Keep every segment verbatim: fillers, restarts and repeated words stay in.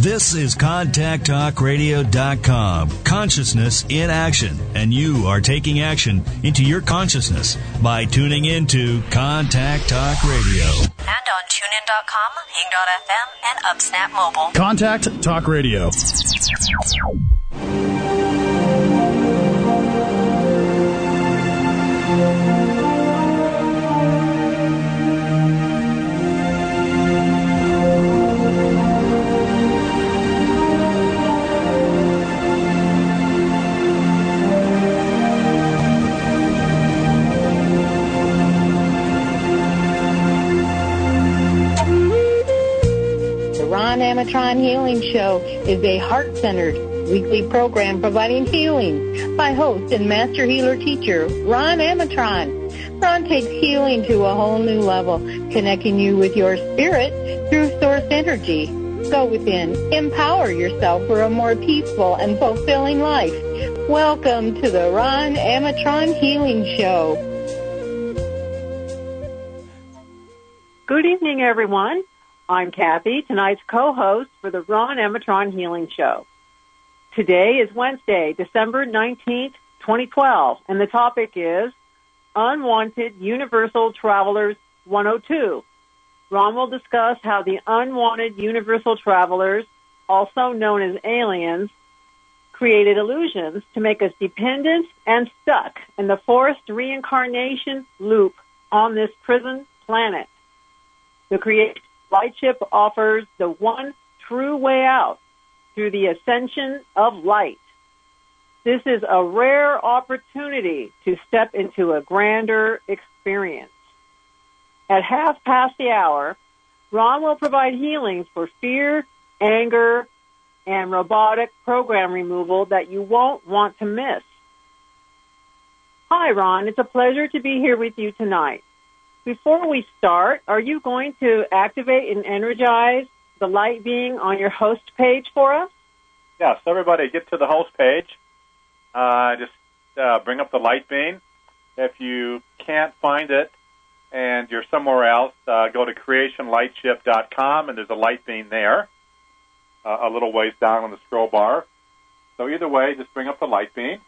This is contact talk radio dot com, consciousness in action, and you are taking action into your consciousness by tuning into Contact Talk Radio. And on tune in dot com, hing dot f m, and UpSnap Mobile. Contact Talk Radio. Ron Amatron Healing Show is a heart-centered weekly program providing healing by host and master healer teacher Ron Amatron. Ron takes healing to a whole new level, connecting you with your spirit through source energy. Go within, empower yourself for a more peaceful and fulfilling life. Welcome to the Ron Amatron Healing Show. Good evening, everyone. I'm Kathy, tonight's co-host for the Ron Amatron Healing Show. Today is Wednesday, December nineteenth, twenty twelve, and the topic is Unwanted Universal Travelers one oh two. Ron will discuss how the unwanted universal travelers, also known as aliens, created illusions to make us dependent and stuck in the forced reincarnation loop on this prison planet. The creation Lightship offers the one true way out through the ascension of light. This is a rare opportunity to step into a grander experience. At half past the hour, Ron will provide healings for fear, anger, and robotic program removal that you won't want to miss. Hi, Ron. It's a pleasure to be here with you tonight. Before we start, are you going to activate and energize the light being on your host page for us? Yes, everybody get to the host page. Uh, just uh, bring up the light beam. If you can't find it and you're somewhere else, uh, go to creation lightship dot com, and there's a light beam there, uh, a little ways down on the scroll bar. So either way, just bring up the light beam.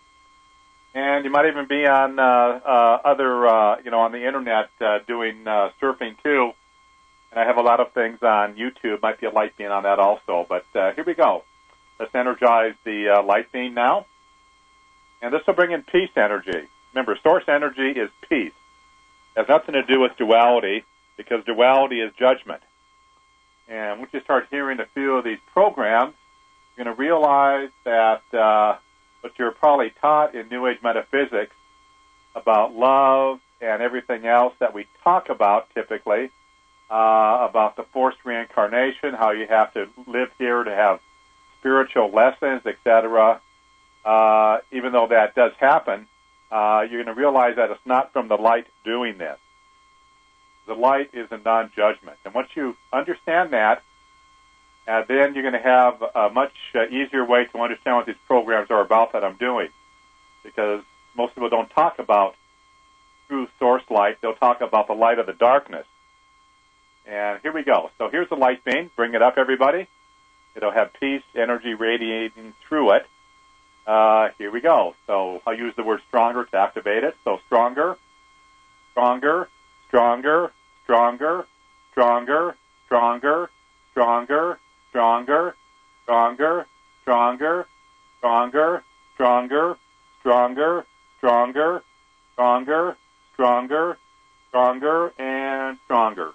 And you might even be on uh, uh, other, uh, you know, on the internet uh, doing uh, surfing too. And I have a lot of things on YouTube. Might be a light beam on that also. But uh, here we go. Let's energize the uh, light beam now. And this will bring in peace energy. Remember, source energy is peace. It has nothing to do with duality, because duality is judgment. And once you start hearing a few of these programs, you're going to realize that uh, what you're probably taught in New Age metaphysics about love and everything else that we talk about typically, uh, about the forced reincarnation, how you have to live here to have spiritual lessons, et cetera. Uh, even though that does happen, uh, you're going to realize that it's not from the light doing this. The light is a non-judgment. And once you understand that, Uh, then you're going to have a much uh, easier way to understand what these programs are about that I'm doing, because most people don't talk about true source light. They'll talk about the light of the darkness. And here we go. So here's the light beam. Bring it up, everybody. It'll have peace energy radiating through it. Uh, here we go. So I'll use the word stronger to activate it. So stronger, stronger, stronger, stronger, stronger, stronger, stronger, stronger, stronger, stronger, stronger, stronger, stronger, stronger, stronger, stronger, stronger, and stronger.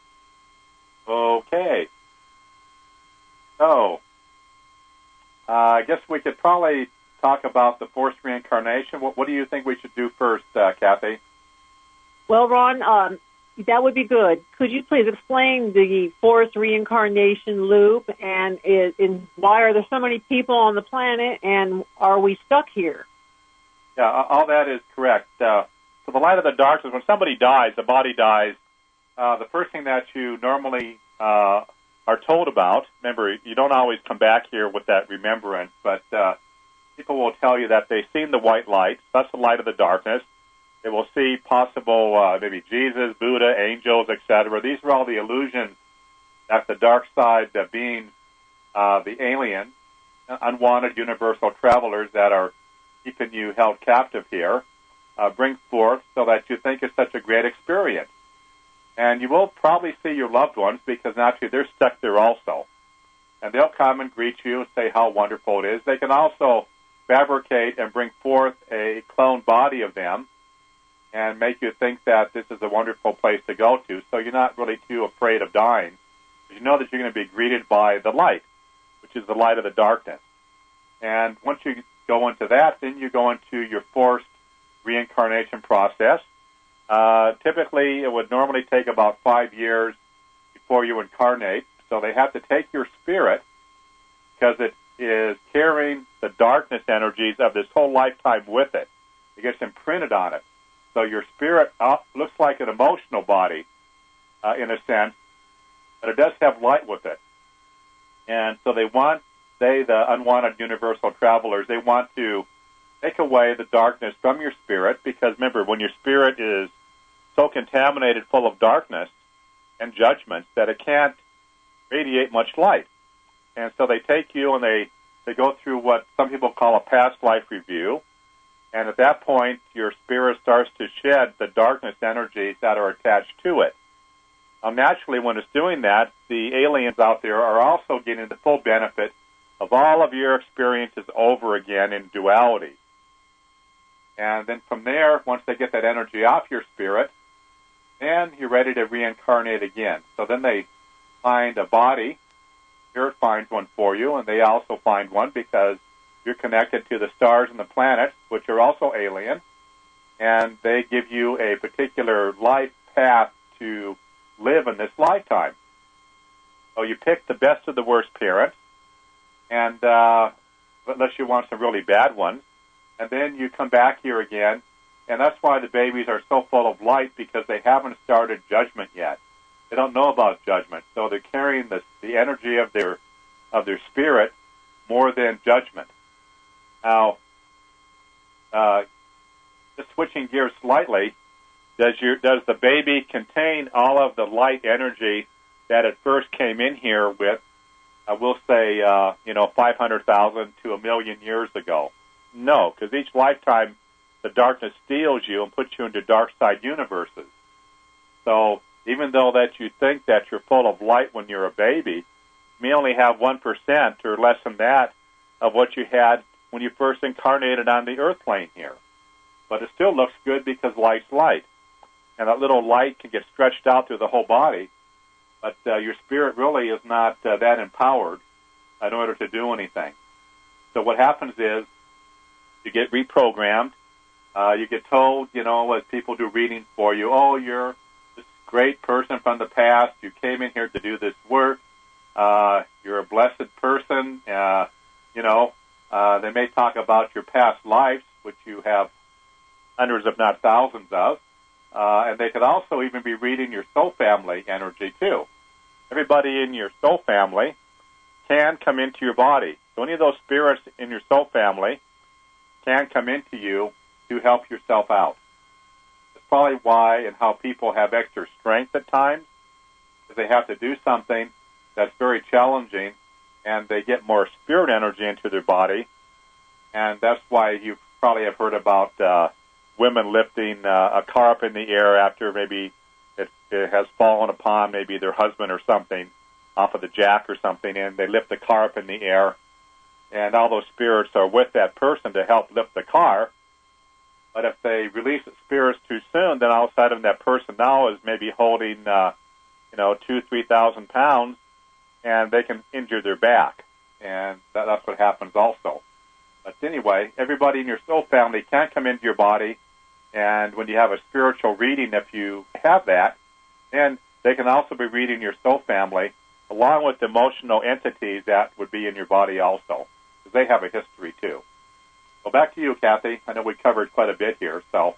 Okay. So, uh, I guess we could probably talk about the forced reincarnation. What, what do you think we should do first, uh, Kathy? Well, Ron, um, that would be good. Could you please explain the forced reincarnation loop, and, it, and why are there so many people on the planet, and are we stuck here? Yeah, all that is correct. Uh, so the light of the darkness, when somebody dies, the body dies, uh, the first thing that you normally uh, are told about, remember, you don't always come back here with that remembrance, but uh, people will tell you that they've seen the white light. That's the light of the darkness. They will see possible, uh, maybe Jesus, Buddha, angels, et cetera. These are all the illusions that the dark side uh, beings uh, the aliens, unwanted universal travelers that are keeping you held captive here, uh, bring forth so that you think it's such a great experience. And you will probably see your loved ones because naturally they're stuck there also. And they'll come and greet you and say how wonderful it is. They can also fabricate and bring forth a clone body of them and make you think that this is a wonderful place to go to, so you're not really too afraid of dying. You know that you're going to be greeted by the light, which is the light of the darkness. And once you go into that, then you go into your forced reincarnation process. Uh, typically, it would normally take about five years before you incarnate, so they have to take your spirit because it is carrying the darkness energies of this whole lifetime with it. It gets imprinted on it. So your spirit uh, looks like an emotional body, uh, in a sense, but it does have light with it. And so they want, they, the unwanted universal travelers, they want to take away the darkness from your spirit because, remember, when your spirit is so contaminated full of darkness and judgments that it can't radiate much light. And so they take you and they, they go through what some people call a past life review. And at that point, your spirit starts to shed the darkness energies that are attached to it. Um, naturally, when it's doing that, the aliens out there are also getting the full benefit of all of your experiences over again in duality. And then from there, once they get that energy off your spirit, then you're ready to reincarnate again. So then they find a body, spirit finds one for you, and they also find one because you're connected to the stars and the planets, which are also alien, and they give you a particular life path to live in this lifetime. So you pick the best of the worst parents, and uh, unless you want some really bad ones, and then you come back here again, and that's why the babies are so full of light, because they haven't started judgment yet. They don't know about judgment, so they're carrying the, the energy of their of their spirit more than judgment. Now, uh, just switching gears slightly, does your does the baby contain all of the light energy that it first came in here with? I will say, uh, you know, five hundred thousand to a million years ago. No, because each lifetime the darkness steals you and puts you into dark side universes. So even though that you think that you're full of light when you're a baby, you may only have one percent or less than that of what you had when you first incarnated on the earth plane here. But it still looks good because light's light. And that little light can get stretched out through the whole body, but uh, your spirit really is not uh, that empowered in order to do anything. So what happens is you get reprogrammed. Uh, you get told, you know, as people do readings for you, oh, you're this great person from the past. You came in here to do this work. Uh, you're a blessed person. Uh, you know, uh, they may talk about your past lives, which you have hundreds, if not thousands of. Uh, and they could also even be reading your soul family energy, too. Everybody in your soul family can come into your body. So any of those spirits in your soul family can come into you to help yourself out. That's probably why and how people have extra strength at times, because they have to do something that's very challenging, and they get more spirit energy into their body. And that's why you probably have heard about uh, women lifting uh, a car up in the air after maybe it, it has fallen upon maybe their husband or something off of the jack or something, and they lift the car up in the air, and all those spirits are with that person to help lift the car. But if they release the spirits too soon, then all of a sudden that person now is maybe holding, uh, you know, two, three thousand pounds, and they can injure their back, and that, that's what happens also. But anyway, everybody in your soul family can come into your body, and when you have a spiritual reading, if you have that, then they can also be reading your soul family, along with the emotional entities that would be in your body also, because they have a history too. So back to you, Kathy. I know we covered quite a bit here, so.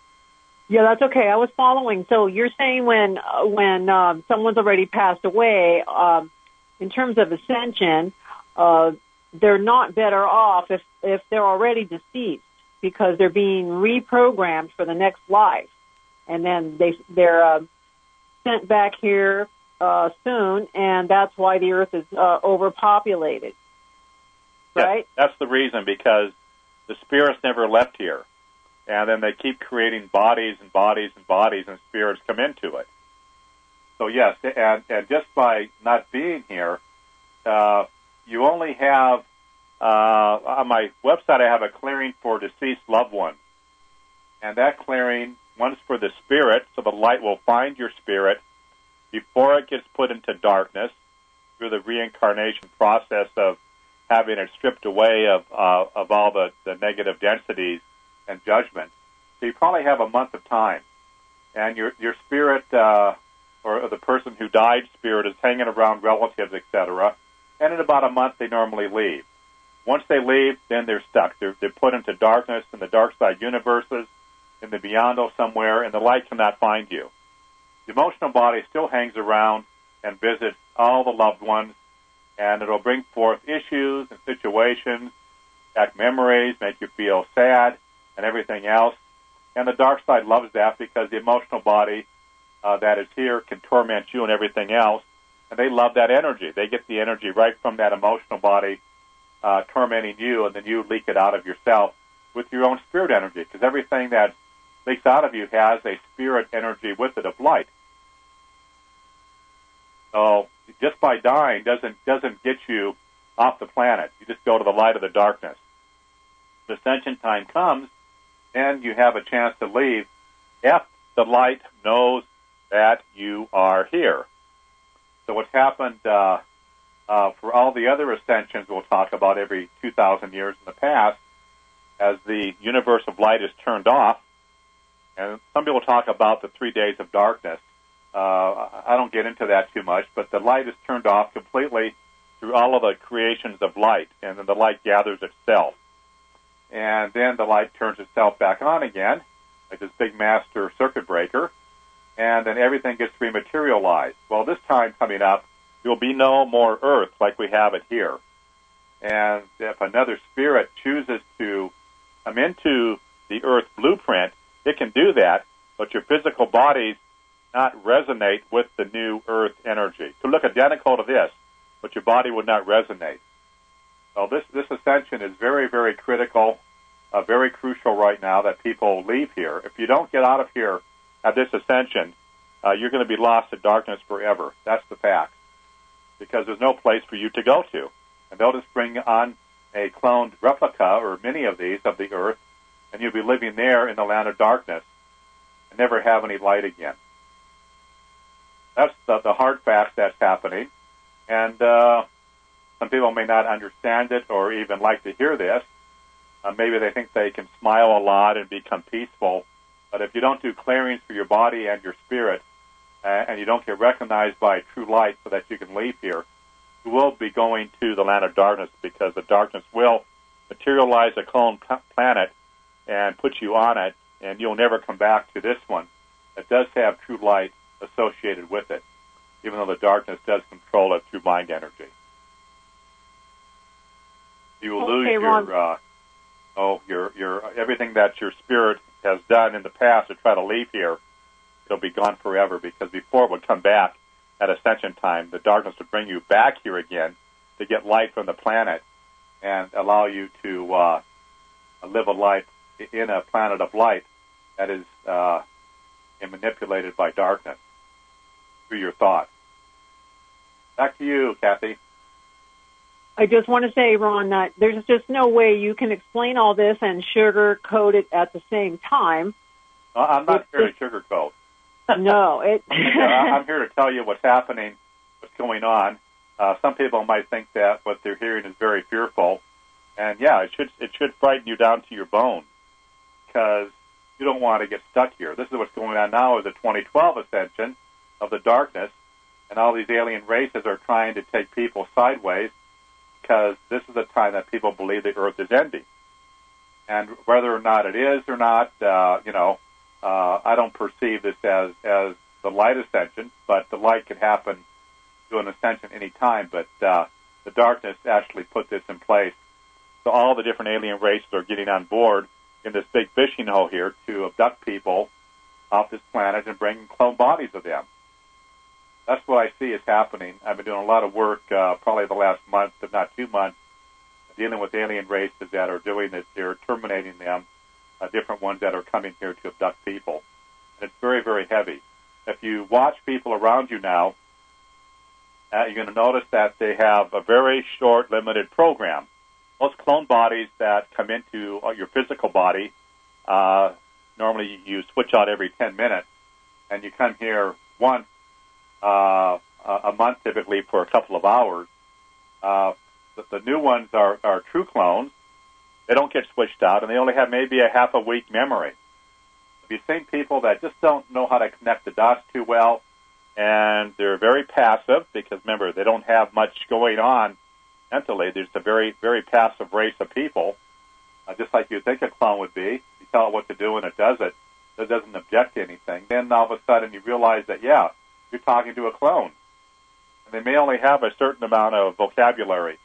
Yeah, that's okay. I was following. So you're saying when uh, when um, someone's already passed away, um, in terms of ascension, uh, they're not better off if, if they're already deceased, because they're being reprogrammed for the next life. And then they, they're uh, sent back here uh, soon, and that's why the Earth is uh, overpopulated. Right? Yeah, that's the reason, because the spirits never left here. And then they keep creating bodies and bodies and bodies, and spirits come into it. So, yes, and, and just by not being here, uh, you only have, uh, on my website, I have a clearing for deceased loved ones. And that clearing, one's for the spirit, so the light will find your spirit before it gets put into darkness through the reincarnation process of having it stripped away of uh, of all the, the negative densities and judgment. So you probably have a month of time. And your your spirit, uh, or the person who died spirit, is hanging around relatives, et cetera. And in about a month, they normally leave. Once they leave, then they're stuck. They're, they're put into darkness in the dark side universes, in the beyond somewhere, and the light cannot find you. The emotional body still hangs around and visits all the loved ones, and it'll bring forth issues and situations, back memories, make you feel sad, and everything else. And the dark side loves that, because the emotional body uh, that is here can torment you and everything else, and they love that energy. They get the energy right from that emotional body uh, tormenting you, and then you leak it out of yourself with your own spirit energy, because everything that leaks out of you has a spirit energy with it of light. So just by dying doesn't doesn't get you off the planet. You just go to the light of the darkness. The ascension time comes, and you have a chance to leave if the light knows that you are here. So what's happened uh, uh, for all the other ascensions we'll talk about every two thousand years in the past, as the universe of light is turned off, and some people talk about the three days of darkness. Uh, I don't get into that too much, but the light is turned off completely through all of the creations of light, and then the light gathers itself. And then the light turns itself back on again, like this big master circuit breaker, and then everything gets rematerialized. Well, this time coming up, there will be no more Earth like we have it here. And if another spirit chooses to come into the Earth blueprint, it can do that, but your physical bodies not resonate with the new Earth energy. To look identical to this, but your body would not resonate. So this, this ascension is very, very critical, uh, very crucial right now that people leave here. If you don't get out of here at this ascension, uh, you're going to be lost in darkness forever. That's the fact. Because there's no place for you to go to. And they'll just bring on a cloned replica, or many of these, of the Earth, and you'll be living there in the land of darkness and never have any light again. That's the, the hard fact that's happening. And uh, some people may not understand it or even like to hear this. Uh, maybe they think they can smile a lot and become peaceful. But if you don't do clearings for your body and your spirit, uh, and you don't get recognized by true light so that you can leave here, you will be going to the land of darkness, because the darkness will materialize a clone planet and put you on it, and you'll never come back to this one. It does have true light associated with it, even though the darkness does control it through mind energy. You will okay, lose your, uh, oh, your, your everything that your spirit has done in the past to try to leave here. It'll be gone forever, because before it would come back at ascension time, the darkness would bring you back here again to get light from the planet and allow you to uh, live a life in a planet of light that is uh, manipulated by darkness through your thoughts. Back to you, Kathy. I just want to say, Ron, that there's just no way you can explain all this and sugarcoat it at the same time. No, I'm not here to sugarcoat. No, it. I'm here to tell you what's happening, what's going on. Uh, some people might think that what they're hearing is very fearful, and yeah, it should it should frighten you down to your bone, because you don't want to get stuck here. This is what's going on now, is the twenty twelve ascension of the darkness, and all these alien races are trying to take people sideways, because this is the time that people believe the Earth is ending. And whether or not it is or not, uh, you know, uh, I don't perceive this as, as the light ascension, but the light can happen to an ascension any time. But uh, the darkness actually put this in place. So all the different alien races are getting on board in this big fishing hole here to abduct people off this planet and bring clone bodies of them. that's what I see is happening. I've been doing a lot of work, uh, probably the last month, if not two months, dealing with alien races that are doing this. They're terminating them, uh, different ones that are coming here to abduct people. And it's very, very heavy. If you watch people around you now, uh, you're going to notice that they have a very short, limited program. Most clone bodies that come into your physical body, uh, normally you switch out every ten minutes, and you come here once uh, a month, typically for a couple of hours. Uh, the, the new ones are, are true clones. They don't get switched out, and they only have maybe a half a week memory. You've seen people that just don't know how to connect the dots too well, and they're very passive because, remember, they don't have much going on mentally. There's a very, very passive race of people, uh, just like you think a clone would be. You tell it what to do, and it does it. It doesn't object to anything. Then all of a sudden you realize that, yeah, you're talking to a clone. And they may only have a certain amount of vocabulary.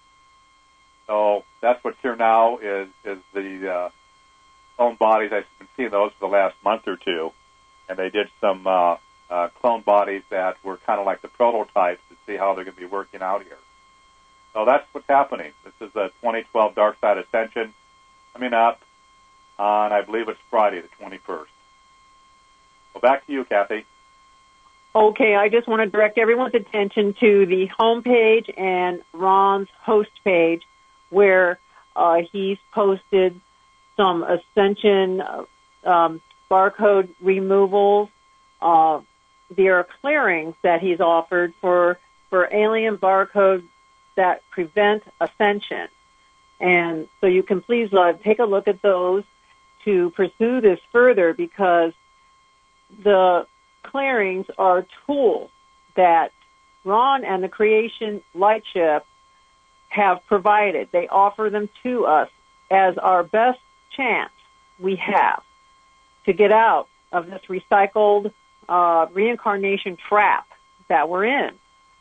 So that's what's here now is, is the... Uh, clone bodies. I've been seeing those for the last month or two, and they did some uh, uh, clone bodies that were kind of like the prototypes to see how they're going to be working out here. So that's what's happening. This is a twenty twelve Dark Side Ascension coming up on, I believe it's Friday, the twenty-first. Well, back to you, Kathy. Okay, I just want to direct everyone's attention to the homepage and Ron's host page, where uh, he's posted some Ascension um, barcode removals. Uh, there are clearings that he's offered for for alien barcodes that prevent ascension. And so you can please uh, take a look at those to pursue this further, because the clearings are tools that Ron and the Creation Lightship have provided. They offer them to us as our best chance we have to get out of this recycled uh, reincarnation trap that we're in.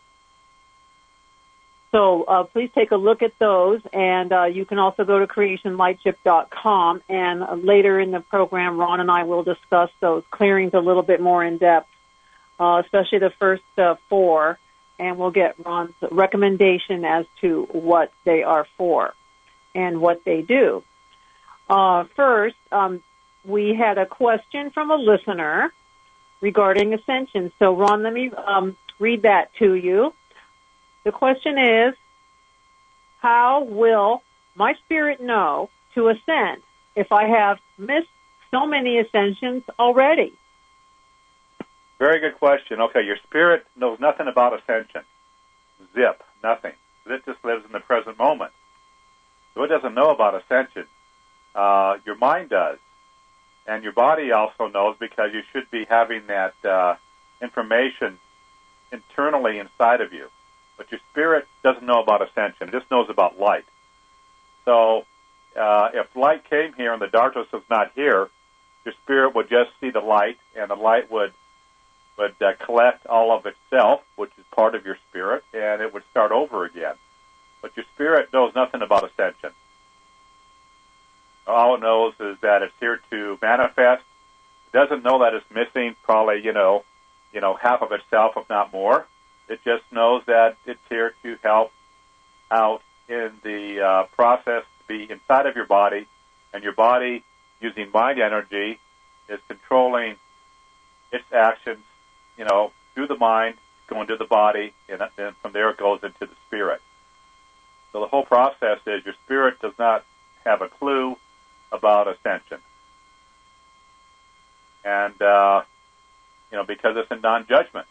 So uh, please take a look at those, and uh, you can also go to creation lightship dot com, and uh, later in the program, Ron and I will discuss those clearings a little bit more in depth, uh, especially the first uh, four, and we'll get Ron's recommendation as to what they are for and what they do. Uh, first, um, we had a question from a listener regarding ascension. So, Ron, let me um, read that to you. The question is, how will my spirit know to ascend if I have missed so many ascensions already? Very good question. Okay, your spirit knows nothing about ascension. Zip, nothing. It just lives in the present moment. So it doesn't know about ascension. Uh, your mind does. And your body also knows, because you should be having that uh, information internally inside of you. But your spirit doesn't know about ascension. It just knows about light. So uh, if light came here and the darkness was not here, your spirit would just see the light, and the light would would uh, collect all of itself, which is part of your spirit, and it would start over again. But your spirit knows nothing about ascension. All it knows is that it's here to manifest. It doesn't know that it's missing probably, you know, you know, half of itself, if not more. It just knows that it's here to help out in the uh, process to be inside of your body, and your body, using mind energy, is controlling its actions, you know, through the mind, going to the body, and then from there it goes into the spirit. So the whole process is your spirit does not have a clue about ascension. And, uh, you know, because it's in non-judgment.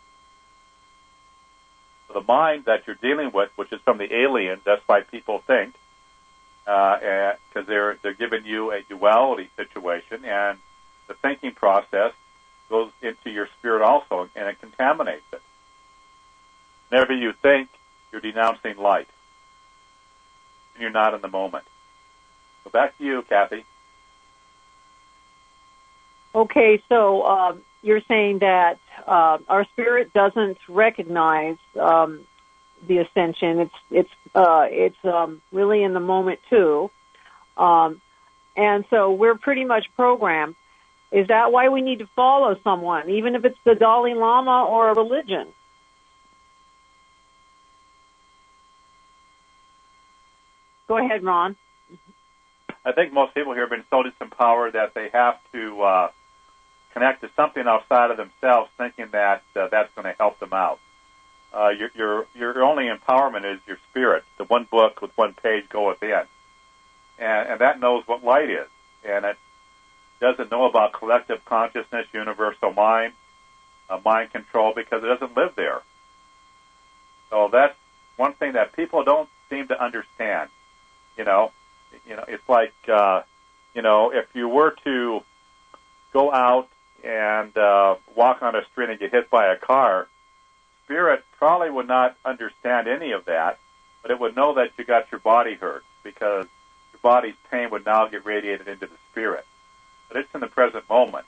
So the mind that you're dealing with, which is from the aliens, that's why people think, because uh, they're, they're giving you a duality situation, and the thinking process goes into your spirit also, and it contaminates it. Whenever you think, you're denouncing light. And you're not in the moment. So back to you, Kathy. Okay, so uh, you're saying that uh, our spirit doesn't recognize um, the ascension. It's it's uh, it's um, really in the moment too, um, and so we're pretty much programmed Is that why we need to follow someone, even if it's the Dalai Lama or a religion? Go ahead, Ron. I think most people here have been so disempowered that they have to uh, connect to something outside of themselves, thinking that uh, that's going to help them out. Uh, your, your your only empowerment is your spirit. The one book with one page goeth in, and, and that knows what light is, and it doesn't know about collective consciousness, universal mind, uh, mind control, because it doesn't live there. So that's one thing that people don't seem to understand. You know, you know, it's like uh, you know, if you were to go out and uh, walk on a street and get hit by a car, spirit probably would not understand any of that, but it would know that you got your body hurt because your body's pain would now get radiated into the spirit. But it's in the present moment.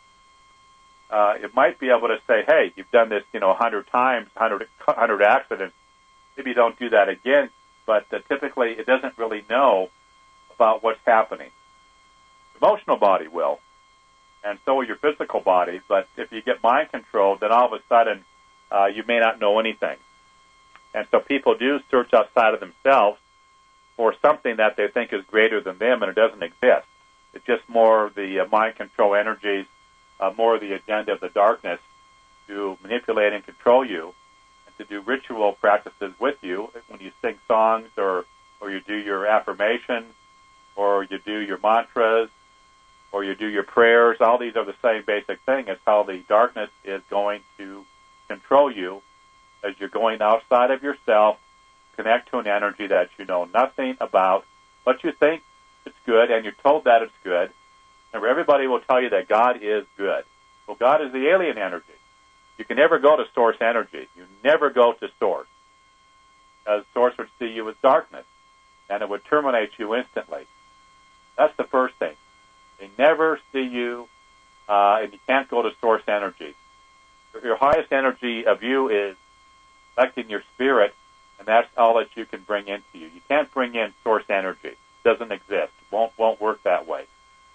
Uh, it might be able to say, hey, you've done this, you know, a hundred times, a hundred, hundred accidents. Maybe you don't do that again, but uh, typically it doesn't really know about what's happening. The emotional body will, and so will your physical body, but if you get mind controlled, then all of a sudden uh, you may not know anything. And so people do search outside of themselves for something that they think is greater than them, and it doesn't exist. It's just more of the uh, mind control energies, uh, more of the agenda of the darkness to manipulate and control you, and to do ritual practices with you when you sing songs or, or you do your affirmations or you do your mantras or you do your prayers. All these are the same basic thing. It's how the darkness is going to control you as you're going outside of yourself, connect to an energy that you know nothing about, but you think it's good, and you're told that it's good. Remember, everybody will tell you that God is good. Well, God is the alien energy. You can never go to source energy. You never go to source, because source would see you as darkness, and it would terminate you instantly. That's the first thing. They never see you, uh, and you can't go to source energy. Your highest energy of you is collecting your spirit, and that's all that you can bring into you. You can't bring in source energy. It doesn't exist. It won't, won't work that way.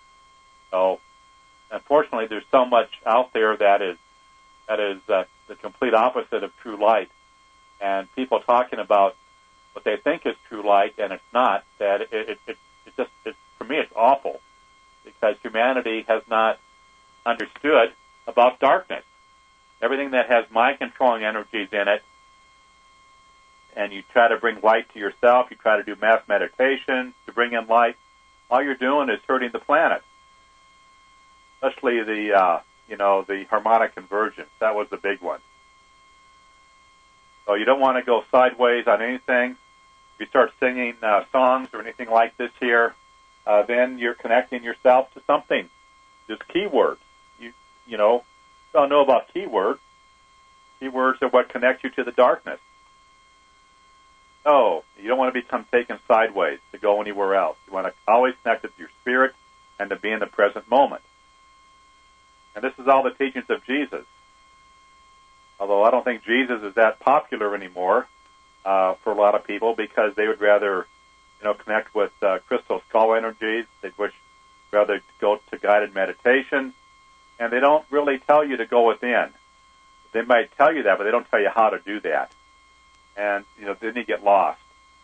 So, unfortunately, there's so much out there that is that is uh, the complete opposite of true light, and people talking about what they think is true light, and it's not. That it, it, it, it just, it, for me, it's awful, because humanity has not understood about darkness. Everything that has mind-controlling energies in it, and you try to bring light to yourself, you try to do mass meditation to bring in light, all you're doing is hurting the planet. Especially the, uh, you know, the harmonic convergence. That was the big one. So you don't want to go sideways on anything. If you start singing uh, songs or anything like this here, uh, then you're connecting yourself to something. Just keywords. You, you know, don't know about keywords. Keywords are what connect you to the darkness. Oh, you don't want to become taken sideways to go anywhere else. You want to always connect with your spirit and to be in the present moment. And this is all the teachings of Jesus. Although I don't think Jesus is that popular anymore uh, for a lot of people, because they would rather, you know, connect with uh, crystal skull energies. They'd wish rather go to guided meditation, and they don't really tell you to go within. They might tell you that, but they don't tell you how to do that. And, you know, then you get lost.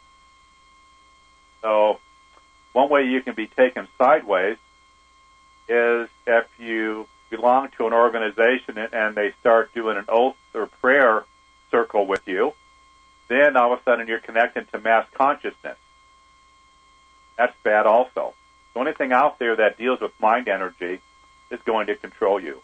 So one way you can be taken sideways is if you belong to an organization and they start doing an oath or prayer circle with you, then all of a sudden you're connected to mass consciousness. That's bad also. So anything out there that deals with mind energy is going to control you.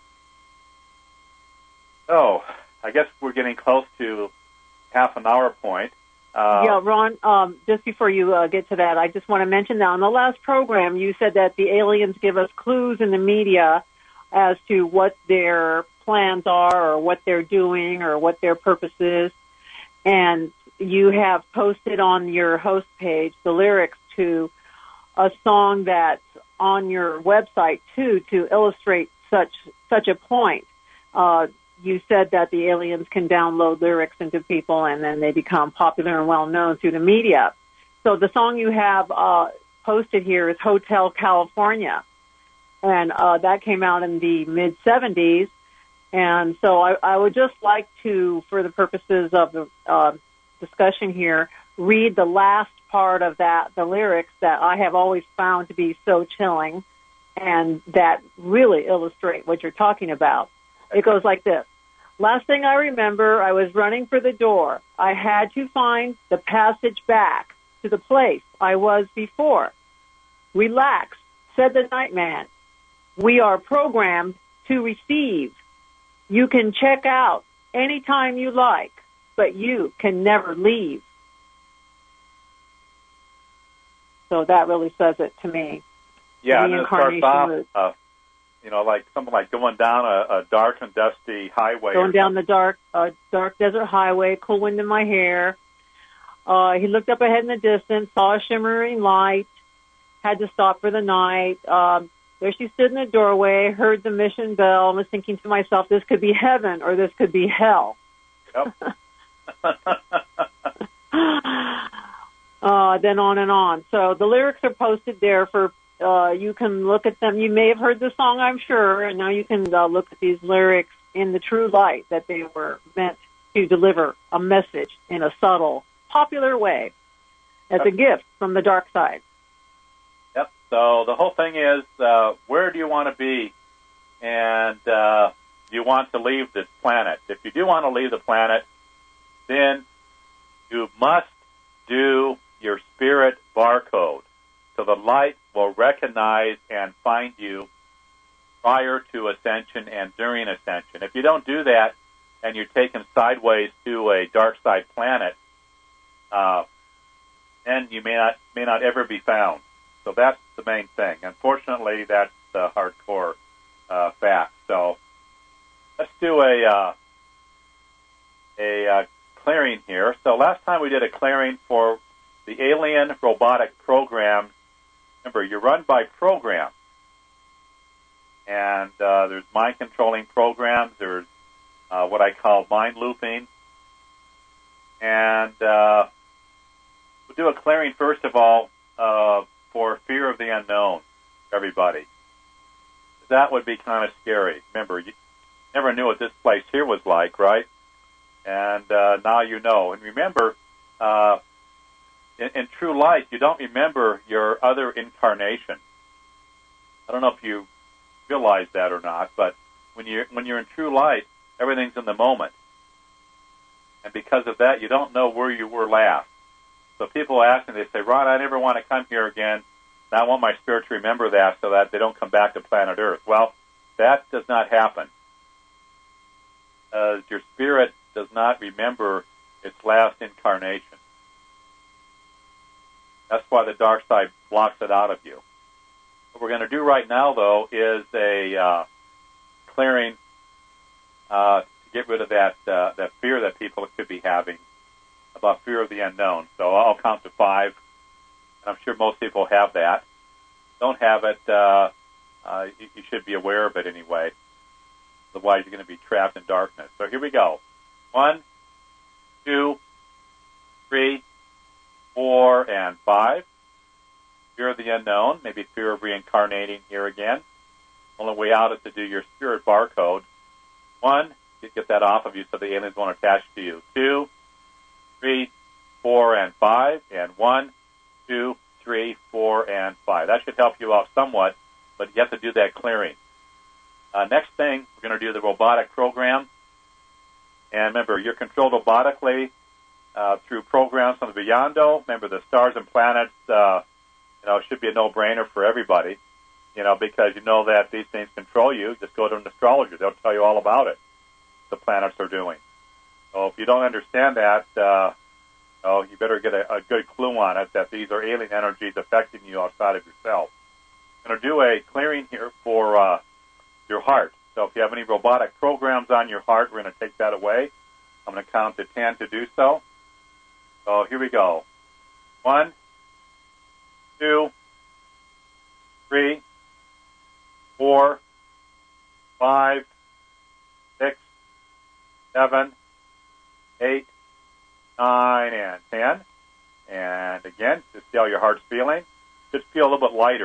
So I guess we're getting close to half an hour point. Uh, yeah, Ron, um, just before you uh, get to that, I just want to mention that on the last program, you said that the aliens give us clues in the media as to what their plans are or what they're doing or what their purpose is. And you have posted on your host page the lyrics to a song that's on your website, too, to illustrate such such a point. Uh, you said that the aliens can download lyrics into people and then they become popular and well-known through the media. So the song you have uh, posted here is Hotel California. and uh, that came out in the mid seventies. And so I, I would just like to, for the purposes of the uh, discussion here, read the last part of that, the lyrics that I have always found to be so chilling and that really illustrate what you're talking about. It goes like this. Last thing I remember, I was running for the door. I had to find the passage back to the place I was before. Relax, said the night man. We are programmed to receive. You can check out anytime you like, but you can never leave. So that really says it to me. Yeah, and it starts off, uh, you know, like something like going down a, a dark and dusty highway. Going down the dark, uh, dark desert highway, cool wind in my hair. Uh, he looked up ahead in the distance, saw a shimmering light, had to stop for the night. Um, there she stood in the doorway, heard the mission bell, and was thinking to myself, this could be heaven or this could be hell. Yep. uh, then on and on. So the lyrics are posted there for, uh, you can look at them. You may have heard the song, I'm sure, and now you can uh, look at these lyrics in the true light that they were meant to deliver a message in a subtle, popular way as a gift from the dark side. Yep. So the whole thing is, uh, where do you want to be? And uh, you want to leave this planet. If you do want to leave the planet, then you must do your spirit barcode. So the light will recognize and find you prior to ascension and during ascension. If you don't do that and you're taken sideways to a dark side planet, uh, then you may not may not ever be found. So that's the main thing. Unfortunately, that's the hardcore uh, fact. So let's do a uh, a uh, clearing here. So last time we did a clearing for the alien robotic programs. Remember, you're run by programs. And uh, there's mind-controlling programs. There's uh, what I call mind looping. And uh, we'll do a clearing, first of all, uh, for fear of the unknown, everybody. That would be kind of scary. Remember, you never knew what this place here was like, right? And uh, now you know. And remember, uh, in, in true life, you don't remember your other incarnation. I don't know if you realize that or not, but when you're, when you're in true light, everything's in the moment. And because of that, you don't know where you were last. So people ask me, they say, Ron, I never want to come here again. And I want my spirit to remember that so that they don't come back to planet Earth. Well, that does not happen. Uh, your spirit does not remember its last incarnation. That's why the dark side blocks it out of you. What we're going to do right now, though, is a uh, clearing uh, to get rid of that uh, that fear that people could be having about fear of the unknown. So I'll count to five, and I'm sure most people have that. Don't have it, uh, uh, you, you should be aware of it anyway. Otherwise, you're going to be trapped in darkness. So here we go. One, two, three, four, and five. Fear of the unknown, maybe fear of reincarnating here again. Only way out is to do your spirit barcode. One, get that off of you so the aliens won't attach to you. Two, three, four, and five. And one, two, three, four, and five. That should help you out somewhat, but you have to do that clearing. Uh, next thing, we're going to do the robotic program. And remember, you're controlled robotically uh, through programs from the Beyando. Remember, the stars and planets, uh, you know, should be a no-brainer for everybody, you know, because you know that these things control you. Just go to an astrologer. They'll tell you all about it, the planets are doing. So if you don't understand that, uh, oh, you better get a, a good clue on it, that these are alien energies affecting you outside of yourself. I'm going to do a clearing here for uh, your heart. So if you have any robotic programs on your heart, we're going to take that away. I'm going to count to ten to do so. So here we go. One, two, three, four, five, six, seven, eight, nine, and ten. And again, just see how your heart's feeling. Just feel a little bit lighter.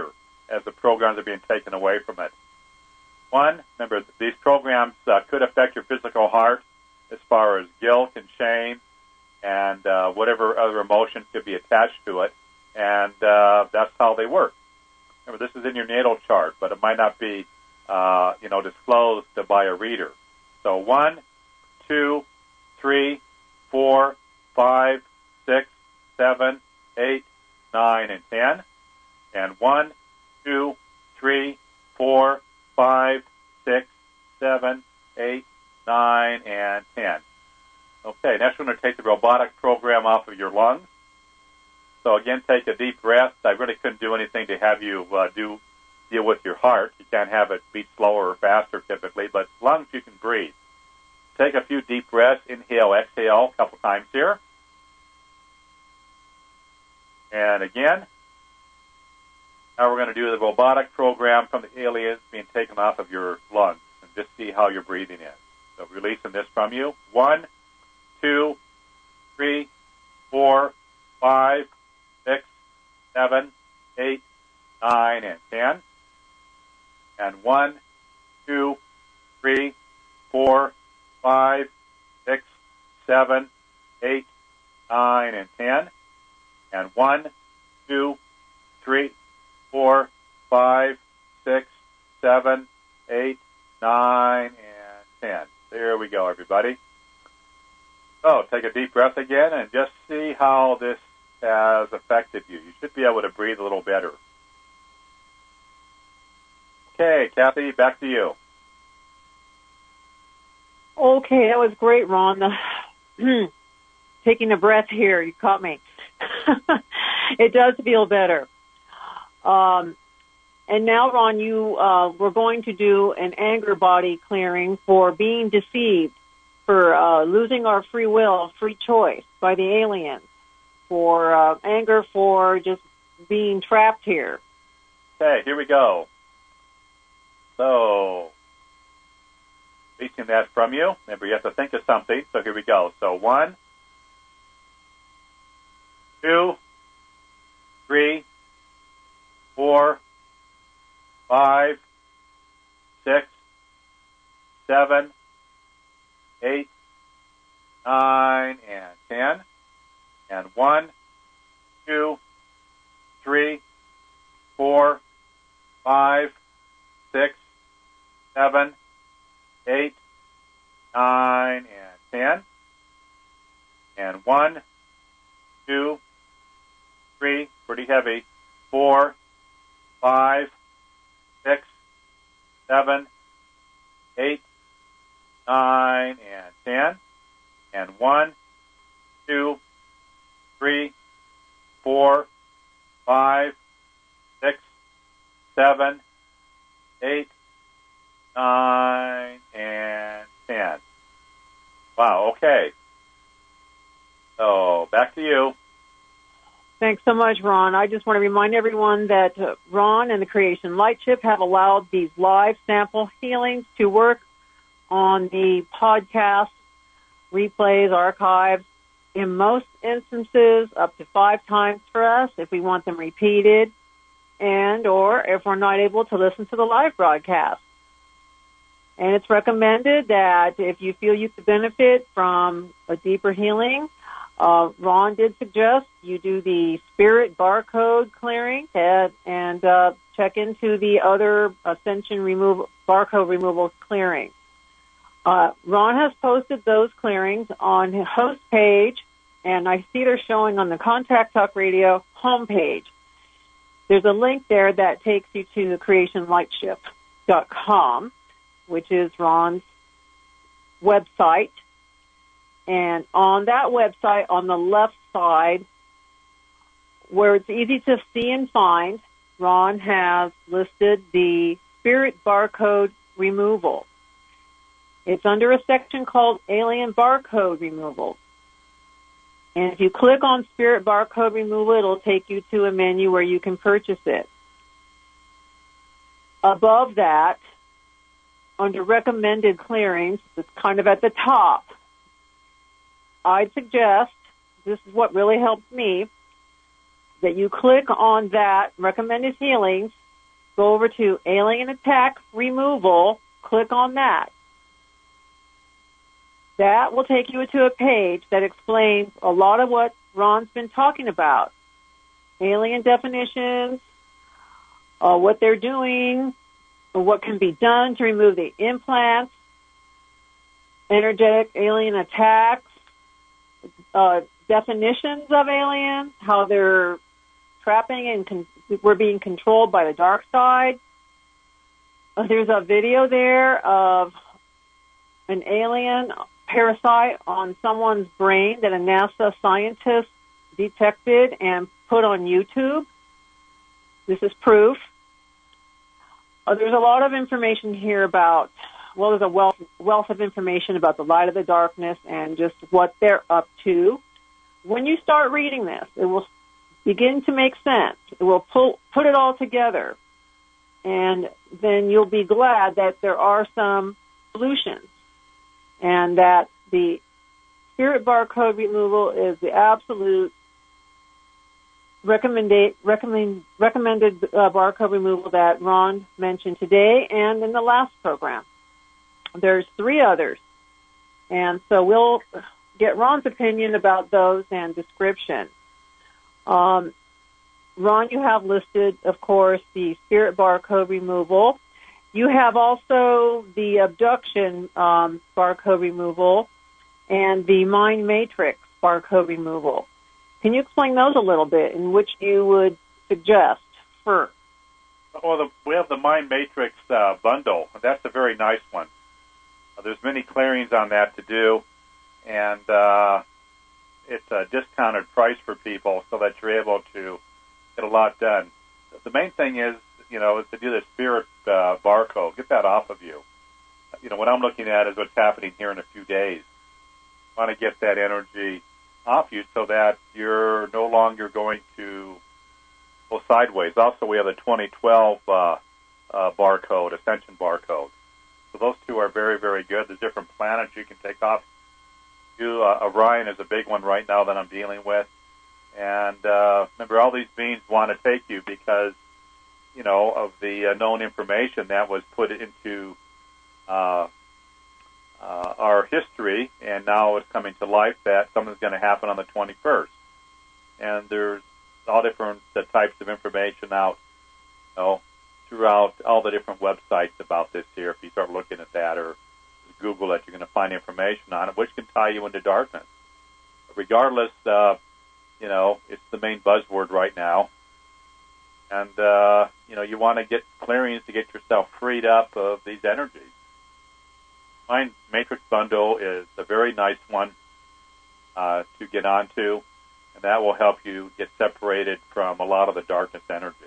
as the programs are being taken away from it. One, remember, these programs uh, could affect your physical heart as far as guilt and shame and uh, whatever other emotions could be attached to it, and uh, that's how they work. Remember, this is in your natal chart, but it might not be, uh, you know, disclosed by a reader. So one, two, three, four, five, six, seven, eight, nine, and ten. And one, two, three, four, five, six, seven, eight, nine, and ten. Okay, next we're going to take the robotic program off of your lungs. So again, take a deep breath. I really couldn't do anything to have you uh, do deal with your heart. You can't have it beat slower or faster typically, but lungs you can breathe. Take a few deep breaths. Inhale, exhale a couple times here. And again, now we're going to do the robotic program from the aliens being taken off of your lungs and just see how your breathing is. So releasing this from you. One, two, three, four, five, six, seven, eight, nine, and ten. And one, two, three, four, five, six, seven, eight, nine, and ten. And one, two, three, four, five, six, seven, eight, nine, and ten. There we go, everybody. So take a deep breath again and just see how this has affected you. You should be able to breathe a little better. Okay, Kathy, back to you. Okay, that was great, Ron. Taking a breath here, you caught me. It does feel better. Um, and now, Ron, you uh, we're going to do an anger body clearing for being deceived, for uh, losing our free will, free choice by the aliens, for uh, anger for just being trapped here. Okay, here we go. So, releasing that from you. Remember, you have to think of something. So here we go. So one, two, three, four, five, six, seven, eight, nine, and ten. And one, two, three, four, five, six, seven, eight, nine, and ten. And one, two, three, pretty heavy, four, five, six, seven, eight, nine, and ten. And one, two, three, four, five, six, seven, eight, nine, and ten. Wow, okay. So, back to you. Thanks so much, Ron. I just want to remind everyone that uh, Ron and the Creation Light Ship have allowed these live sample healings to work on the podcast, replays, archives, in most instances up to five times for us if we want them repeated, and or if we're not able to listen to the live broadcast. And it's recommended that if you feel you could benefit from a deeper healing, uh, Ron did suggest you do the spirit barcode clearing and, and uh, check into the other ascension removal, barcode removal clearing. Uh, Ron has posted those clearings on his host page, and I see they're showing on the Contact Talk Radio homepage. There's a link there that takes you to the creation light ship dot com, which is Ron's website. And on that website, on the left side, where it's easy to see and find, Ron has listed the spirit barcode removal. It's under a section called Alien Barcode Removal. And if you click on Spirit Barcode Removal, it'll take you to a menu where you can purchase it. Above that, under Recommended Clearings, it's kind of at the top, I'd suggest, this is what really helps me, that you click on that Recommended Healings go over to Alien Attack Removal, click on that. That will take you to a page that explains a lot of what Ron's been talking about. Alien definitions, uh, what they're doing, what can be done to remove the implants, energetic alien attacks, uh, definitions of aliens, how they're trapping and con- we're being controlled by the dark side. Uh, there's a video there of an alien parasite on someone's brain that a NASA scientist detected and put on YouTube. This is proof. Uh, there's a lot of information here about, well, there's a wealth, wealth of information about the light of the darkness and just what they're up to. When you start reading this, it will begin to make sense. It will pull, put it all together. And then you'll be glad that there are some solutions and that the spirit barcode removal is the absolute recommended, recommend, recommended uh, barcode removal that Ron mentioned today and in the last program. There's three others. And so we'll get Ron's opinion about those and description. Um, Ron, you have listed, of course, the spirit barcode removal. You have also the abduction um, barcode removal and the mind matrix barcode removal. Can you explain those a little bit and which you would suggest first? Well, the, we have the mind matrix uh, bundle. That's a very nice one. Uh, there's many clearings on that to do, and uh, it's a discounted price for people so that you're able to get a lot done. The main thing is, you know, is to do the spirit uh, barcode. Get that off of you. You know, what I'm looking at is what's happening here in a few days. I want to get that energy off you so that you're no longer going to go sideways. Also, we have the twenty twelve uh, uh, barcode, Ascension barcode. So those two are very, very good. There's different planets you can take off. You, uh, Orion is a big one right now that I'm dealing with. And uh, remember, all these beings want to take you because, you know, of the uh, known information that was put into uh, uh, our history, and now it's coming to life that something's going to happen on the twenty-first. And there's all different uh, types of information out, you know, throughout all the different websites about this here. If you start looking at that or Google it, you're going to find information on it, which can tie you into darkness. But regardless, uh, you know, it's the main buzzword right now. And, uh, you know, you want to get clearings to get yourself freed up of these energies. Mind Matrix Bundle is a very nice one uh, to get onto, and that will help you get separated from a lot of the darkness energy.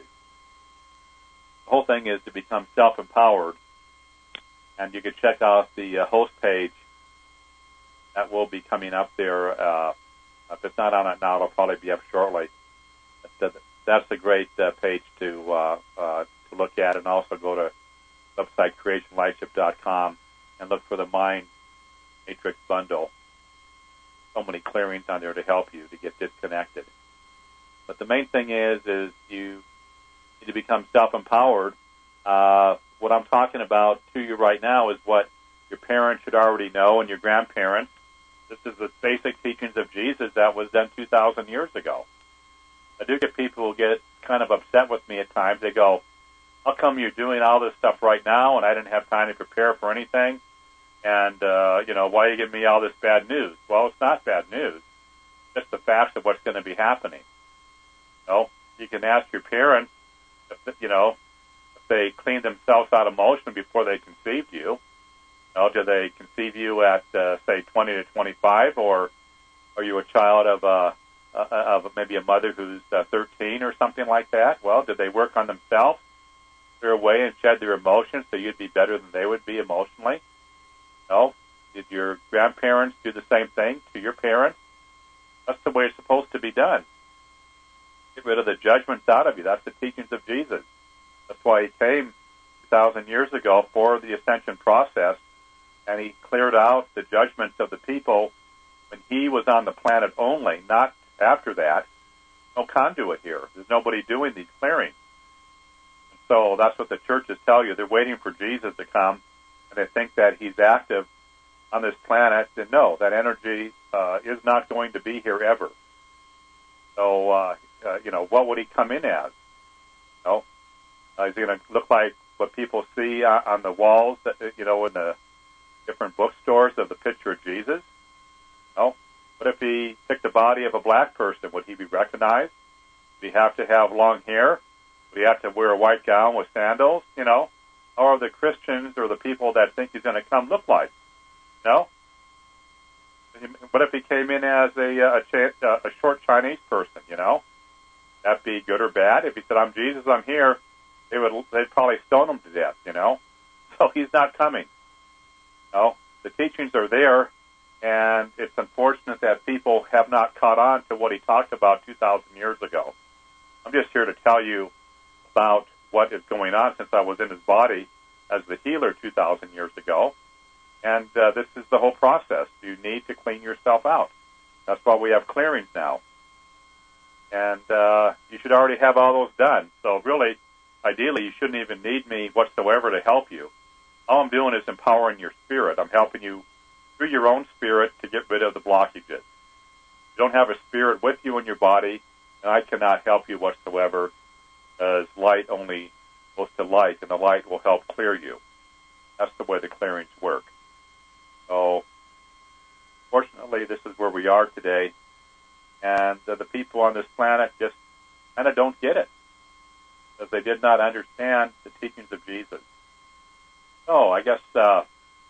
The whole thing is to become self-empowered, and you can check out the uh, host page. That will be coming up there. Uh, if it's not on it now, it'll probably be up shortly. That's a great uh, page to uh, uh, to look at, and also go to the website creation lightship dot com and look for the Mind Matrix Bundle. So many clearings on there to help you to get disconnected. But the main thing is, is you need to become self-empowered. Uh, what I'm talking about to you right now is what your parents should already know and your grandparents. This is the basic teachings of Jesus that was done two thousand years ago. I do get people who get kind of upset with me at times. They go, how come you're doing all this stuff right now and I didn't have time to prepare for anything? And, uh, you know, why are you giving me all this bad news? Well, it's not bad news. It's just the facts of what's going to be happening. You know, you can ask your parents, if, you know, if they cleaned themselves out of motion before they conceived you. You know, do they conceive you at, uh, say, twenty to twenty-five, or are you a child of a Uh, of maybe a mother who's uh, thirteen or something like that? Well, did they work on themselves, clear away and shed their emotions so you'd be better than they would be emotionally? No. Did your grandparents do the same thing to your parents? That's the way it's supposed to be done. Get rid of the judgments out of you. That's the teachings of Jesus. That's why he came two thousand years ago for the ascension process, and he cleared out the judgments of the people when he was on the planet only, not after that. No conduit here. There's nobody doing these clearings. And so that's what the churches tell you. They're waiting for Jesus to come, and they think that he's active on this planet. And no, that energy uh, is not going to be here ever. So, uh, uh, you know, what would he come in as? You know, uh, is he going to look like what people see uh, on the walls, that, you know, in the different bookstores of the picture of Jesus? No. What if he took the body of a black person? Would he be recognized? Would he have to have long hair? Would he have to wear a white gown with sandals? You know, how are the Christians or the people that think he's going to come look like? No. What if he came in as a a, a, a short Chinese person? You know, that'd be good or bad. If he said, "I'm Jesus, I'm here," they would they'd probably stone him to death. You know, so he's not coming. No, the teachings are there, and it's unfortunate that people have not caught on to what he talked about two thousand years ago. I'm just here to tell you about what is going on since I was in his body as the healer two thousand years ago. And uh, this is the whole process. You need to clean yourself out. That's why we have clearings now. And uh, you should already have all those done. So really, ideally, you shouldn't even need me whatsoever to help you. All I'm doing is empowering your spirit. I'm helping you through your own spirit to get rid of the blockages. You don't have a spirit with you in your body, and I cannot help you whatsoever, as light only goes to light, and the light will help clear you. That's the way the clearings work. So, fortunately, this is where we are today, and uh, the people on this planet just kind of don't get it, because they did not understand the teachings of Jesus. So, I guess uh,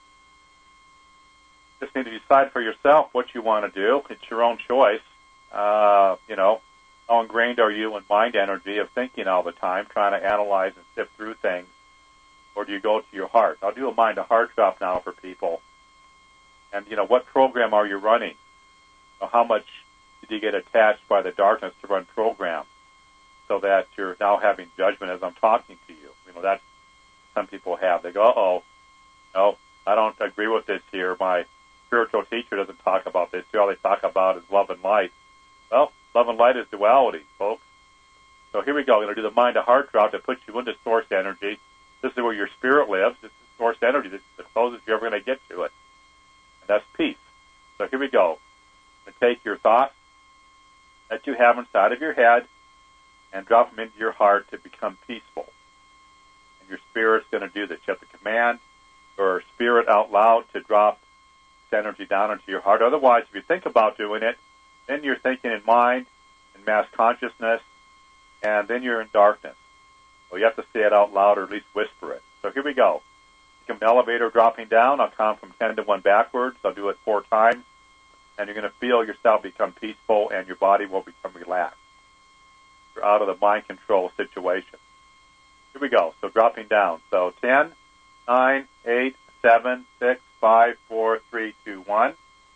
just need to decide for yourself what you want to do. It's your own choice. Uh, you know, how ingrained are you in mind energy of thinking all the time, trying to analyze and sift through things, or do you go to your heart? I'll do a mind-to-heart drop now for people. And, you know, what program are you running? You know, how much did you get attached by the darkness to run programs so that you're now having judgment as I'm talking to you? You know, that's some people have. They go, uh-oh, no, I don't agree with this here. My spiritual teacher doesn't talk about this here. All they talk about is love and light. Well, love and light is duality, folks. So here we go. I'm going to do the mind-to-heart drop to put you into source energy. This is where your spirit lives. This is source energy. This is the closest you're ever going to get to it. That's peace. So here we go. And take your thoughts that you have inside of your head and drop them into your heart to become peaceful. And your spirit's going to do this. You have to command your spirit out loud to drop this energy down into your heart. Otherwise, if you think about doing it, then you're thinking in mind, in mass consciousness, and then you're in darkness. Well, you have to say it out loud or at least whisper it. So here we go. An elevator dropping down. I'll count from ten to one backwards. I'll do it four times, and you're going to feel yourself become peaceful, and your body will become relaxed. You're out of the mind control situation. Here we go. So dropping down. So ten, nine, eight, seven, six, five, four, three, two, one,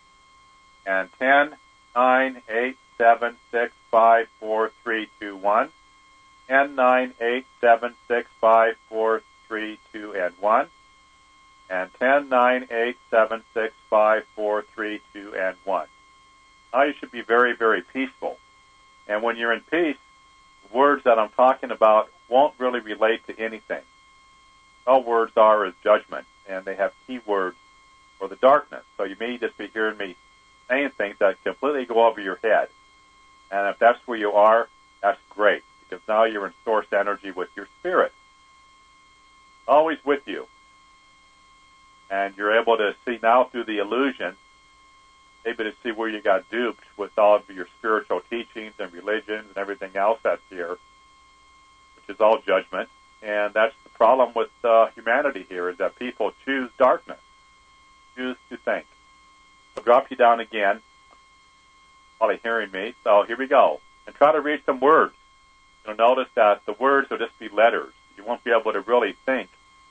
and ten, nine, eight, seven, six, five, four, three, two, one, and nine, eight, seven, six, five, four, three, two, and one. And ten, nine, eight, seven, six, five, four, three, two, and one. Now you should be very, very peaceful. And when you're in peace, the words that I'm talking about won't really relate to anything. All words are is judgment, and they have key words for the darkness. So you may just be hearing me saying things that completely go over your head. And if that's where you are, that's great, because now you're in source energy with your spirit. Always with you. And you're able to see now through the illusion, able to see where you got duped with all of your spiritual teachings and religions and everything else that's here, which is all judgment. And that's the problem with uh, humanity here, is that people choose darkness, choose to think. I'll drop you down again, probably hearing me. So here we go. And try to read some words. You'll notice that the words will just be letters. You won't be able to really think,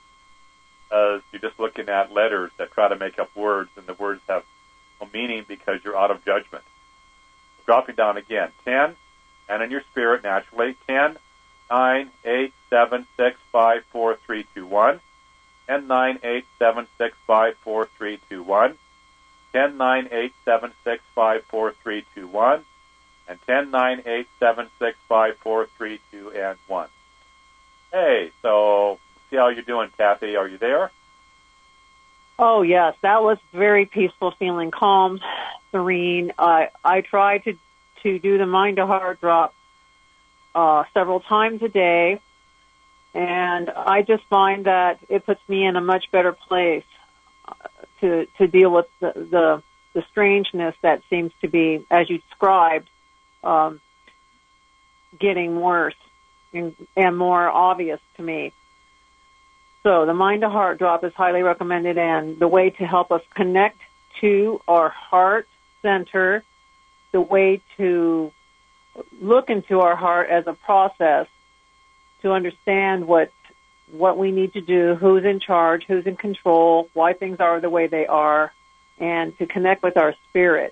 as you're just looking at letters that try to make up words, and the words have no meaning because you're out of judgment. So dropping down again. ten, and in your spirit, naturally, ten, nine, eight, seven, six, five, four, three, two, one, and nine, eight, seven, six, five, four, three, two, one, ten, nine, eight, seven, six, five, four, three, two, one, and ten, nine, eight, seven, six, five, four, three, two, and one. Hey, so see how you're doing, Kathy. Are you there? Oh, yes, that was very peaceful feeling, calm, serene. I I try to, to do the mind-to-heart drop uh, several times a day, and I just find that it puts me in a much better place to to deal with the, the, the strangeness that seems to be, as you described, um, getting worse and, and more obvious to me. So the mind-to-heart drop is highly recommended, and the way to help us connect to our heart center, the way to look into our heart as a process to understand what what we need to do, who's in charge, who's in control, why things are the way they are, and to connect with our spirit.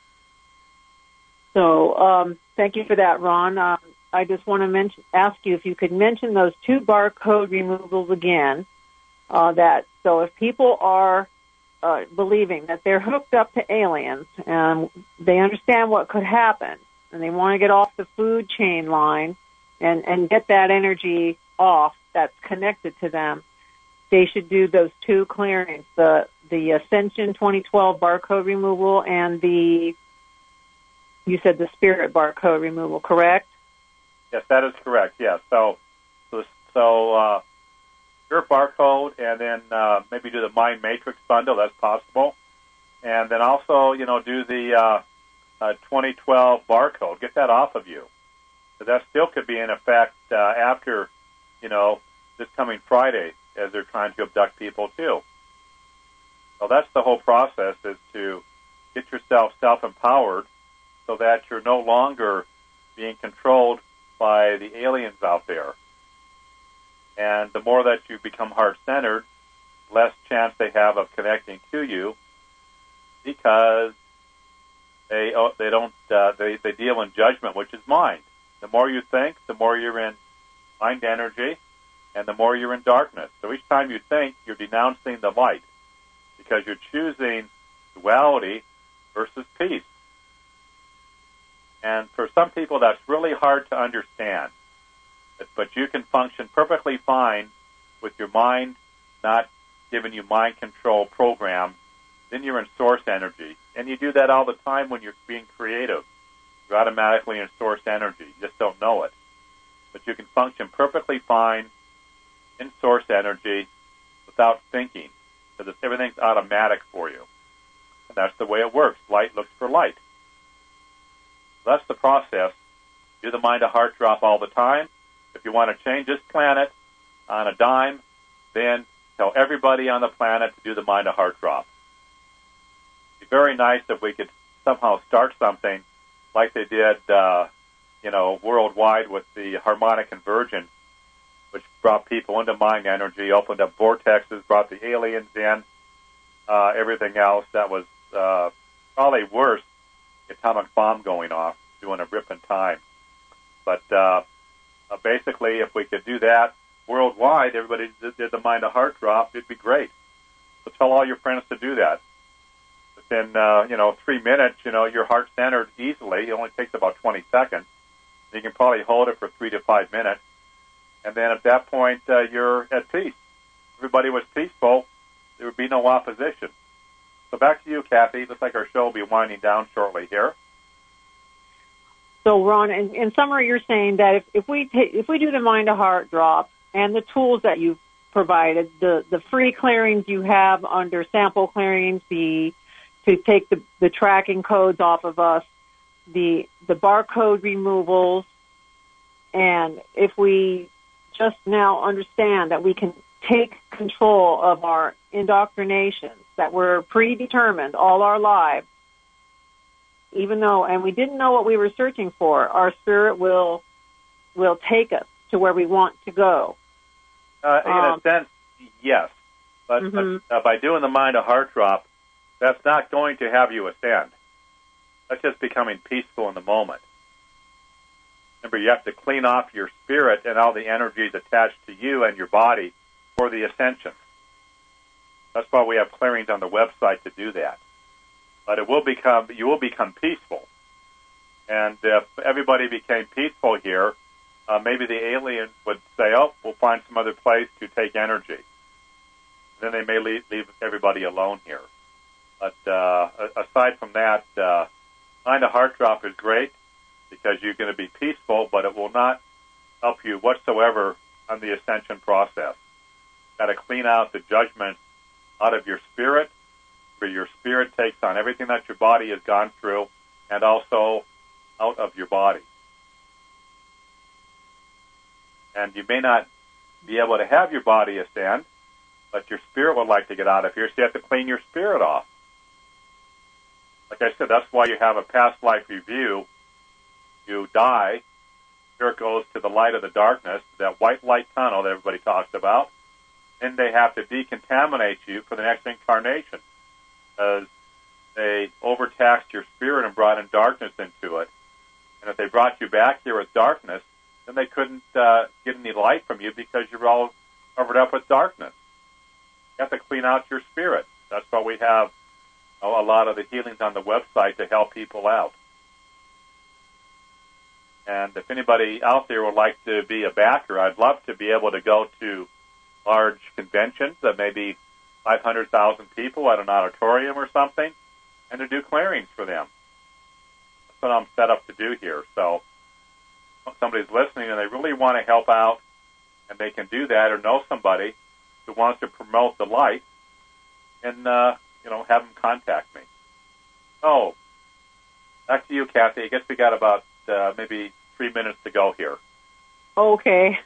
So um, thank you for that, Ron. Um, I just want to mention, ask you if you could mention those two barcode removals again. Uh, that so if people are uh, believing that they're hooked up to aliens and they understand what could happen and they want to get off the food chain line and, and get that energy off that's connected to them, they should do those two clearings, the the Ascension twenty twelve barcode removal and the, you said the Spirit barcode removal, correct? Yes, that is correct, yes. So, so, so uh, your barcode, and then uh, maybe do the Mind Matrix bundle, that's possible. And then also, you know, do the uh, uh, twenty twelve barcode. Get that off of you. So that still could be in effect uh, after, you know, this coming Friday, as they're trying to abduct people too. So that's the whole process, is to get yourself self-empowered so that you're no longer being controlled by the aliens out there. And the more that you become heart-centered, less chance they have of connecting to you, because they oh, they don't uh, they they deal in judgment, which is mind. The more you think, the more you're in mind energy, and the more you're in darkness. So each time you think, you're denouncing the light, because you're choosing duality versus peace. And for some people, that's really hard to understand. But, but you can function perfectly fine with your mind not giving you mind control programs. Then you're in source energy. And you do that all the time when you're being creative. You're automatically in source energy. You just don't know it. But you can function perfectly fine in source energy without thinking, because everything's automatic for you. And that's the way it works. Light looks for light. So that's the process. Do the mind-to-heart drop all the time. If you want to change this planet on a dime, then tell everybody on the planet to do the mind-to-heart drop. It'd be very nice if we could somehow start something like they did, uh, you know, worldwide with the harmonic convergence, which brought people into mind energy, opened up vortexes, brought the aliens in, uh, everything else. That was uh, probably worse, the atomic bomb going off, doing a rip in time. But uh, uh, basically, if we could do that worldwide, everybody did, did the mind-to-heart drop, it'd be great. So tell all your friends to do that. Within, uh, you know, three minutes, you know, you're heart-centered easily. It only takes about twenty seconds. You can probably hold it for three to five minutes. And then at that point, uh, you're at peace. Everybody was peaceful. There would be no opposition. So back to you, Kathy. Looks like our show will be winding down shortly here. So, Ron, in, in summary, you're saying that if, if we ta- if we do the mind-to-heart drop and the tools that you've provided, the, the free clearings you have under sample clearings, the to take the, the tracking codes off of us, the the barcode removals, and if we just now understand that we can take control of our indoctrinations, that we're predetermined all our lives, even though, and we didn't know what we were searching for, our spirit will will take us to where we want to go. Uh, in um, a sense, yes. But, mm-hmm. but uh, by doing the mind-to-heart drop, that's not going to have you ascend. That's just becoming peaceful in the moment. Remember, you have to clean off your spirit and all the energies attached to you and your body for the ascension. That's why we have clearings on the website to do that. But it will become, you will become peaceful. And if everybody became peaceful here, uh, maybe the alien would say, oh, we'll find some other place to take energy. Then they may leave, leave everybody alone here. But uh, aside from that, uh, Mind a Heart Drop is great because you're going to be peaceful, but it will not help you whatsoever on the ascension process. Got to clean out the judgment out of your spirit, where your spirit takes on everything that your body has gone through, and also out of your body. And you may not be able to have your body ascend, but your spirit would like to get out of here, so you have to clean your spirit off. Like I said, that's why you have a past life review. You die, spirit goes to the light of the darkness, that white light tunnel that everybody talks about, and they have to decontaminate you for the next incarnation, because they overtaxed your spirit and brought in darkness into it. And if they brought you back here with darkness, then they couldn't uh, get any light from you because you're all covered up with darkness. You have to clean out your spirit. That's why we have oh, a lot of the healings on the website to help people out. And if anybody out there would like to be a backer, I'd love to be able to go to large conventions that maybe five hundred thousand people at an auditorium or something, and to do clearings for them. That's what I'm set up to do here. So if somebody's listening and they really want to help out, and they can do that, or know somebody who wants to promote the light, and uh, you know, have them contact me. Oh, back to you, Kathy. I guess we got about uh, maybe three minutes to go here. Okay.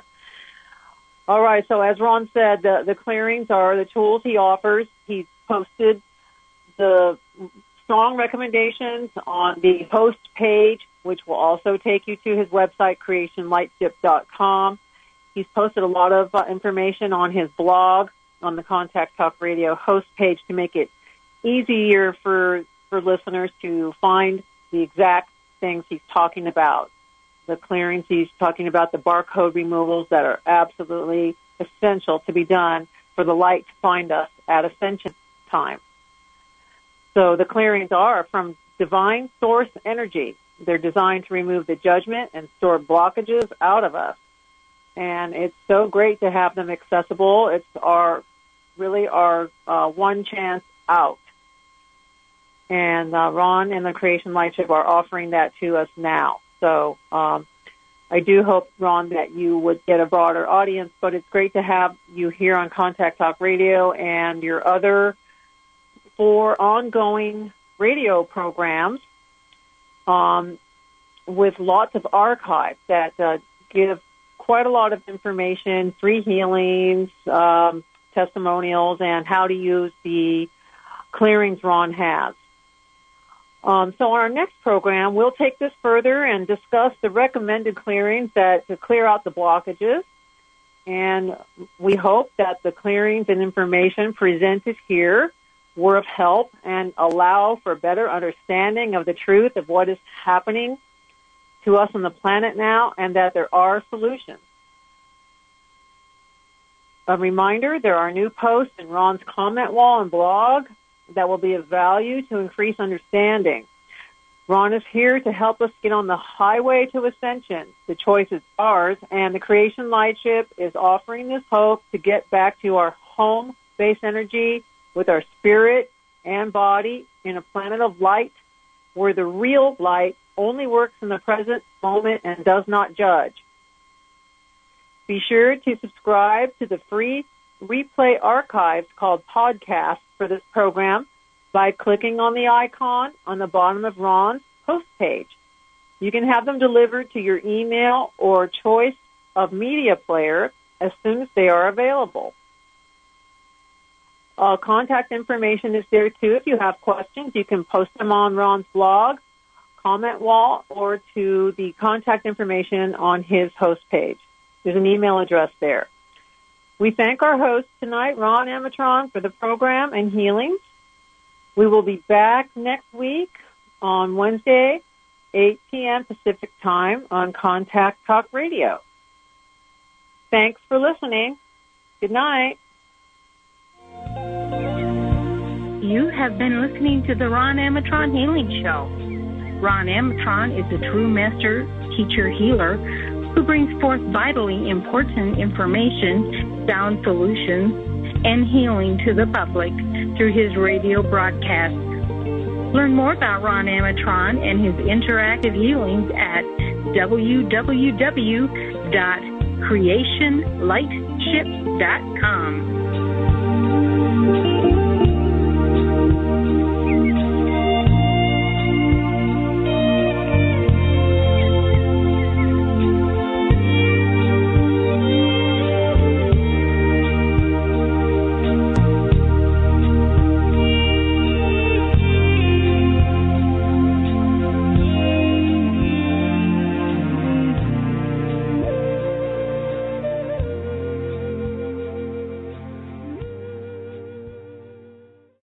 All right. So as Ron said, the, the clearings are the tools he offers. He's posted the strong recommendations on the host page, which will also take you to his website, creation light ship dot com. He's posted a lot of uh, information on his blog, on the Contact Talk Radio host page, to make it easier for, for listeners to find the exact things he's talking about. The clearings he's talking about, the barcode removals that are absolutely essential to be done for the light to find us at ascension time. So the clearings are from divine source energy. They're designed to remove the judgment and store blockages out of us. And it's so great to have them accessible. It's our really our uh, one chance out. And uh, Ron and the Creation Lightship are offering that to us now. So um, I do hope, Ron, that you would get a broader audience, but it's great to have you here on Contact Talk Radio and your other four ongoing radio programs um, with lots of archives that uh, give quite a lot of information, free healings, um, testimonials, and how to use the clearings Ron has. Um, so on our next program, we'll take this further and discuss the recommended clearings that to clear out the blockages. And we hope that the clearings and information presented here were of help and allow for better understanding of the truth of what is happening to us on the planet now, and that there are solutions. A reminder, there are new posts in Ron's comment wall and blog that will be of value to increase understanding. Ron is here to help us get on the highway to ascension. The choice is ours, and the Creation Lightship is offering this hope to get back to our home base energy with our spirit and body in a planet of light where the real light only works in the present moment and does not judge. Be sure to subscribe to the free replay archives called podcasts for this program by clicking on the icon on the bottom of Ron's host page. You can have them delivered to your email or choice of media player as soon as they are available. Uh, contact information is there too. If you have questions, you can post them on Ron's blog, comment wall, or to the contact information on his host page. There's an email address there. We thank our host tonight, Ron Amatron, for the program and healings. We will be back next week on Wednesday, eight p.m. Pacific Time on Contact Talk Radio. Thanks for listening. Good night. You have been listening to the Ron Amatron Healing Show. Ron Amatron is a true master teacher healer who brings forth vitally important information, sound solutions, and healing to the public through his radio broadcasts. Learn more about Ron Amatron and his interactive healings at w w w dot creation light ship dot com.